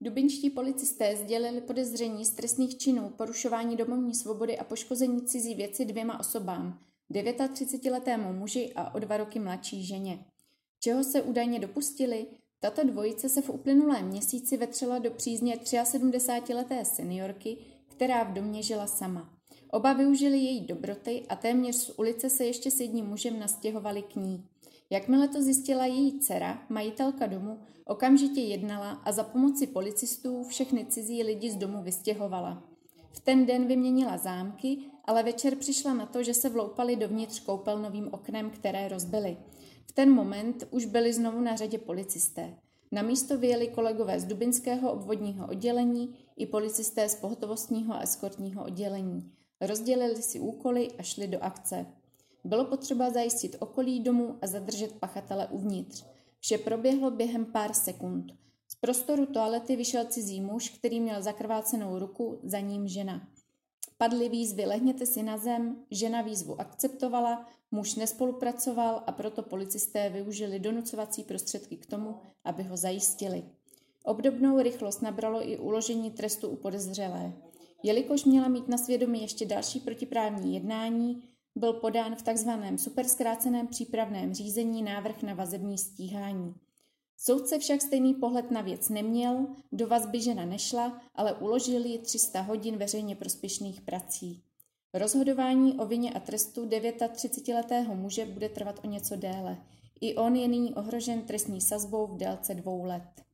Dubinští policisté sdělili podezření z trestných činů porušování domovní svobody a poškození cizí věci 2 osobám, 39letému muži a o 2 roky mladší ženě. Čeho se údajně dopustili? Tato dvojice se v uplynulém měsíci vetřela do přízně 73leté seniorky, která v domě žila sama. Oba využili její dobroty a téměř z ulice se ještě s jedním mužem nastěhovali k ní. Jakmile to zjistila její dcera, majitelka domu, okamžitě jednala a za pomoci policistů všechny cizí lidi z domu vystěhovala. V ten den vyměnila zámky, ale večer přišla na to, že se vloupali dovnitř koupelnovým oknem, které rozbili. V ten moment už byli znovu na řadě policisté. Na místo vyjeli kolegové z Dubinského obvodního oddělení i policisté z pohotovostního a eskortního oddělení. Rozdělili si úkoly a šli do akce. Bylo potřeba zajistit okolí domu a zadržet pachatele uvnitř. Vše proběhlo během pár sekund. Z prostoru toalety vyšel cizí muž, který měl zakrvácenou ruku, za ním žena. Padly výzvy lehněte si na zem, žena výzvu akceptovala, muž nespolupracoval a proto policisté využili donucovací prostředky k tomu, aby ho zajistili. Obdobnou rychlost nabralo i uložení trestu u podezřelé. Jelikož měla mít na svědomí ještě další protiprávní jednání, byl podán v tzv. Superzkráceném přípravném řízení návrh na vazební stíhání. Soudce však stejný pohled na věc neměl, do vazby žena nešla, ale uložil jí 300 hodin veřejně prospěšných prací. Rozhodování o vině a trestu 39letého muže bude trvat o něco déle. I on je nyní ohrožen trestní sazbou v délce 2 let.